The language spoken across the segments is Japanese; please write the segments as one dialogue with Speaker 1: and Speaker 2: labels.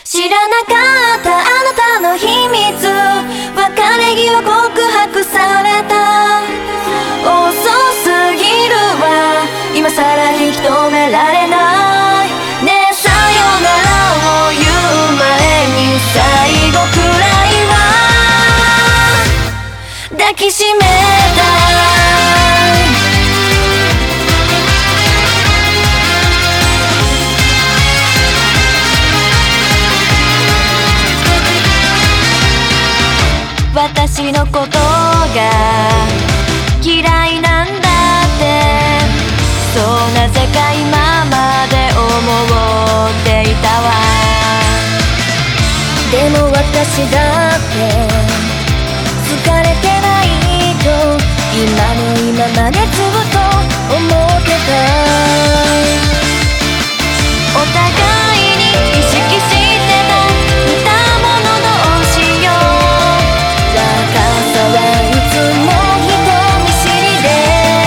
Speaker 1: 知らなかったあなたの秘密、別れ際告白された。遅すぎるわ、今さら引き止められない。ねえさよならを言う前に最後くらいは抱きしめたい。私のことが嫌いなんだってそうなぜか今まで思っていたわ。でも私だって疲れてないと今の今までずっと思ってた。お互いに意識してた似たもの同士よ。若さはいつも人見知りで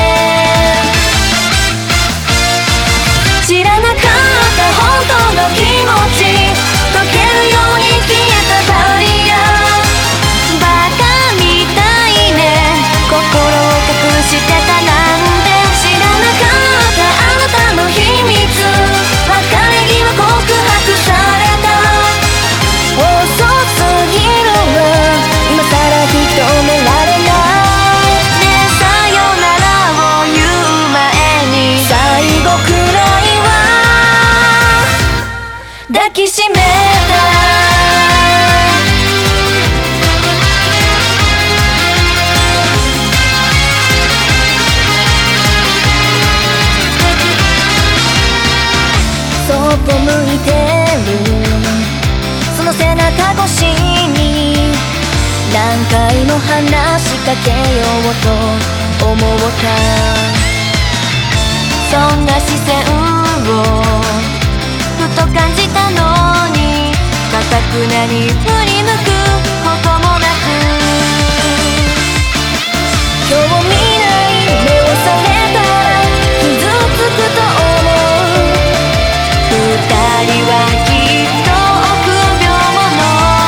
Speaker 1: 知らなかった本当の気持ち、溶けるように消えたバリア。バカみたいね、心を隠してたなんて。知らなかったあなたの秘密、別れ際告白された。遅すぎるわ、今さら引き止められない。ねえさよならを言う前に最後くらいは抱きしめたい。そっぽ向いてるその背中越しに何回も話しかけようと思った。そんな視線をふと感じたのにかたくなに振り向くこともなく、今日見ない目をされたら傷つくと思う。二人はきっと臆病者。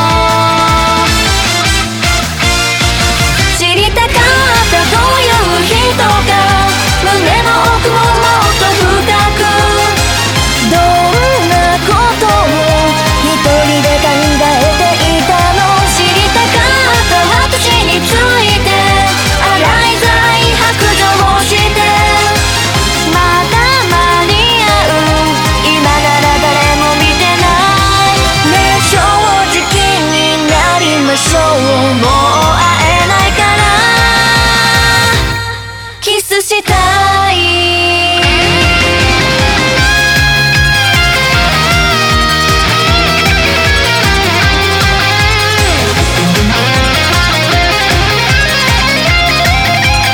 Speaker 1: 知りたかったどういう人か、胸の奥をもっと深く。どんなことを一人で考えていたの。知りたかった私について洗いざらい白状して。まだ間に合う、今なら誰も見てない。ねえ正直になりましょう、もう会えないからキスしたい。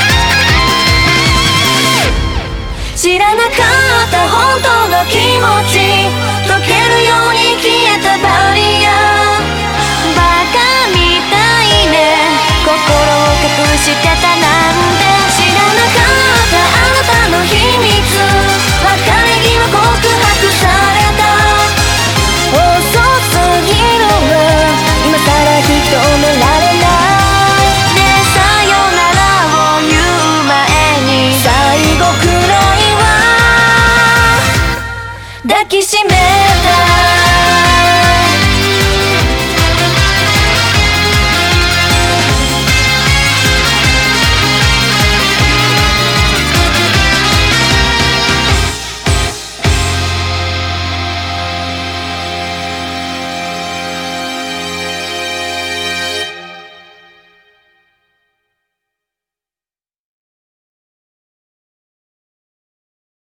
Speaker 1: 知らなかった本当の気持ち、